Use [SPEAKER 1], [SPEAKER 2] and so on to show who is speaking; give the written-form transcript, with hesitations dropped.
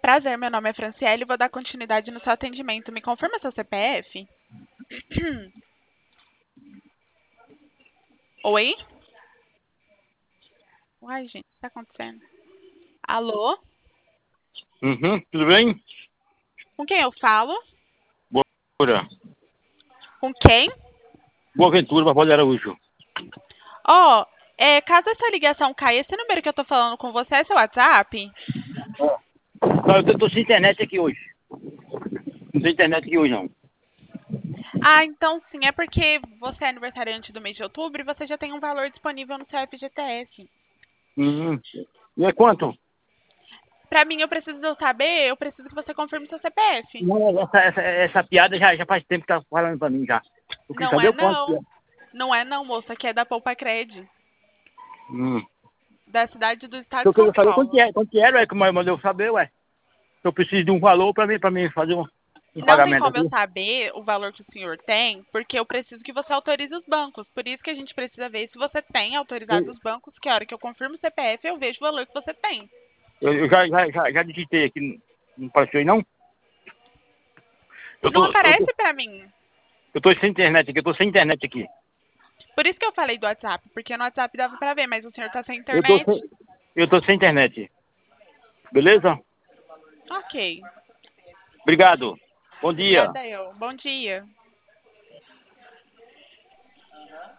[SPEAKER 1] Prazer, meu nome é Franciele e vou dar continuidade no seu atendimento. Me confirma seu CPF? Oi? Uai, gente, o que tá acontecendo? Alô?
[SPEAKER 2] Uhum, tudo bem?
[SPEAKER 1] Com quem eu falo?
[SPEAKER 2] Boa.
[SPEAKER 1] Com quem?
[SPEAKER 2] Boa Ventura, Barbosa de Araújo.
[SPEAKER 1] Ó, caso essa ligação caia, esse número que eu tô falando com você é seu WhatsApp?
[SPEAKER 2] Não, eu tô sem internet aqui hoje. Não tem internet aqui hoje, não.
[SPEAKER 1] Ah, então sim, é porque você é aniversariante do mês de outubro e você já tem um valor disponível no seu FGTS.
[SPEAKER 2] Uhum. E é quanto?
[SPEAKER 1] Pra mim, eu preciso que você confirme seu CPF.
[SPEAKER 2] Não, essa piada já faz tempo que tá falando pra mim já. Eu queria
[SPEAKER 1] Não
[SPEAKER 2] saber
[SPEAKER 1] é
[SPEAKER 2] o quanto que é.
[SPEAKER 1] não. Não é não, moça, que é da Poupa Cred,
[SPEAKER 2] Hum.
[SPEAKER 1] da cidade do estado
[SPEAKER 2] Eu
[SPEAKER 1] de São
[SPEAKER 2] queria saber
[SPEAKER 1] Paulo.
[SPEAKER 2] quanto que era, é que mandou eu saber, ué. Eu preciso de um valor pra mim fazer um
[SPEAKER 1] Não tem
[SPEAKER 2] pagamento
[SPEAKER 1] como eu
[SPEAKER 2] aqui.
[SPEAKER 1] saber o valor que o senhor tem, porque eu preciso que você autorize os bancos. Por isso que a gente precisa ver se você tem autorizado
[SPEAKER 2] Eu,
[SPEAKER 1] os bancos, que a hora que eu confirmo o CPF, eu vejo o valor que você tem.
[SPEAKER 2] eu já digitei aqui, não apareceu aí não? Eu
[SPEAKER 1] Não
[SPEAKER 2] tô, eu tô,
[SPEAKER 1] aparece pra mim.
[SPEAKER 2] eu tô sem internet aqui, eu tô sem internet aqui.
[SPEAKER 1] Por isso que eu falei do WhatsApp, porque no WhatsApp dava pra ver, mas o senhor tá sem
[SPEAKER 2] Eu tô
[SPEAKER 1] internet.
[SPEAKER 2] sem, eu tô sem internet. Beleza?
[SPEAKER 1] Ok.
[SPEAKER 2] Obrigado. Bom dia.
[SPEAKER 1] Obrigada eu. Bom dia.